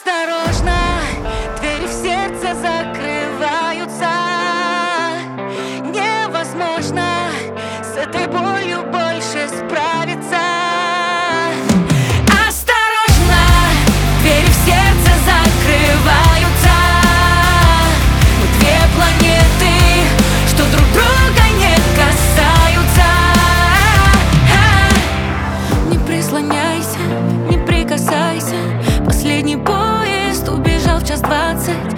Осторожно, двери в сердце закрываются. Невозможно с этой болью больше справиться. Осторожно, двери в сердце закрываются. Мы две планеты, что друг друга не касаются. Не прислоняйся, не прикасайся. Последний поезд убежал в 1:20.